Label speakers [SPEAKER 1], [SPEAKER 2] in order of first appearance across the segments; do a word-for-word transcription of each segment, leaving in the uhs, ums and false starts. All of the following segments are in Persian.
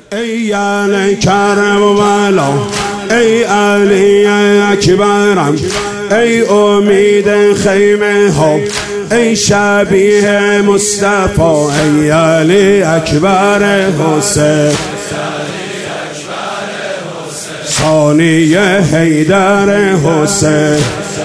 [SPEAKER 1] ای علی کرم و بلا، ای علی اکبرم، ای امید خیمه ها، ای شبیه مصطفی، ای علی اکبر حسین، ثانی حیدر حسین.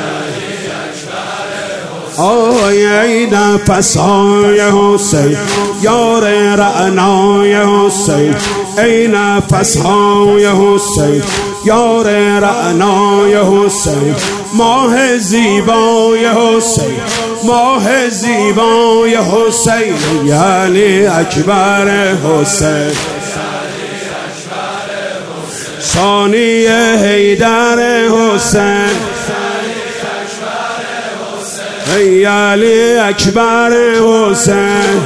[SPEAKER 1] آی ای نفس های حسین، یار رعنای حسین، ای نفس های حسین، یار رعنای حسین، ماه زیبای حسین، ماه زیبای حسین، یعنی اکبر حسین، ثانی حیدر حسین، ای علی اکبر حسین،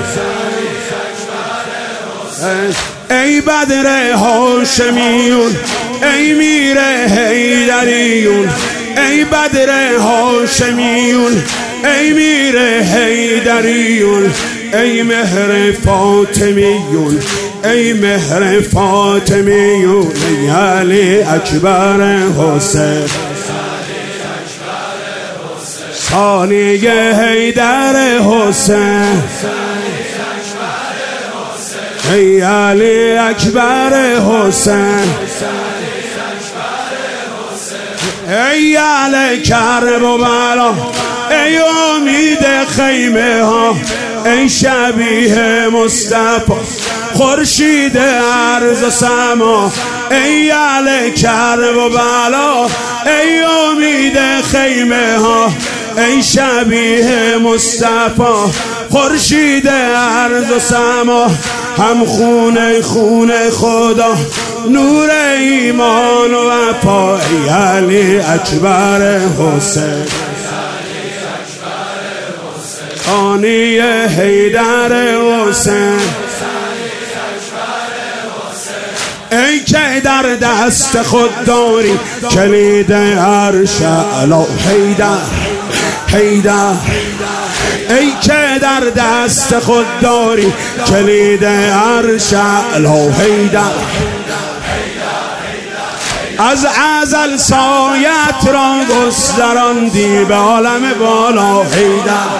[SPEAKER 1] ای بدر هاشمیون، ای میر حیدریون، ای بدر هاشمیون، ای میر حیدریون، ای مهر فاطمیون، ای مهر فاطمیون، ای علی اکبر حسین، ثانی حیدر حسین، ای علی اکبر حسین، ای علی کرب و بلا، ای امید خیمه ها، ای شبیه مصطفی، خورشید ارض و سما، ای علی کرب و بلا، ای امید خیمه ها، ای شبیه مصطفی، خورشید ارض و سما، هم خونه خونه خدا، نور ایمان و وفا، ای علی اکبر حسین، ثانی حیدر حسین، ای که در دست خود داری کلید عرش اعلی، حیدر حیدر، ای که در دست خود داری کلید عرش اعلی، حیدر، از ازل سایت را گستراندی به عالم بالا، حیدر،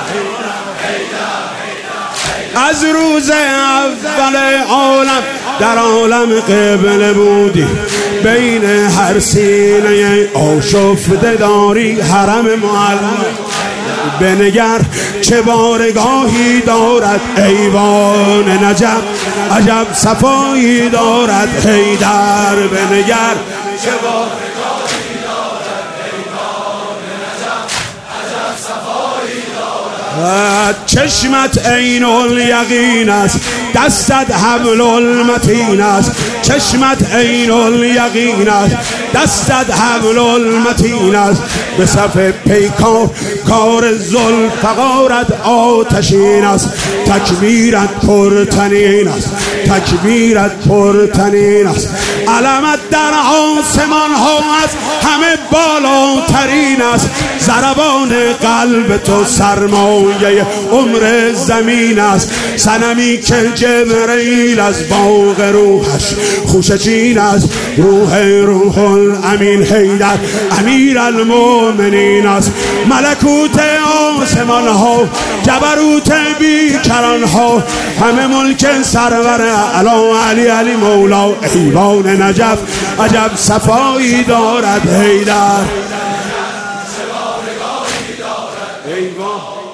[SPEAKER 1] از روز اول عالم در عالم قبله بودی، بین هر سینه آشفته داری حرم معلم، بنگر چه بارگاهی دارد ایوان نجف، عجب صفایی دارد حیدر، بنگر چه بارگاهی دارد ایوان نجف، عجب صفایی دارد، چشمت عین الیقین است، دستت حبل المتین است، چشمت عین الیقین است، دستت حبل المتین است، به صف پیکار کار ذوالفقارت آتشین است، تکبیرت پرتنین است، تکبیرت پرتنین است، علمت در آسمان ها است، همه بالاترین است، ضربان قلب تو سرمایه عمر زمین است، صنمی که جبرئیل از باغ روحش خوشه چین است، روح روح الامین حیدر امیر المؤمنین است، ملکوت آسمان ها، جبروت بیکران ها، همه ملک سرور اعلی علی علی مولا، ایوان نجف عجب صفایی دارد حیدر، ایوان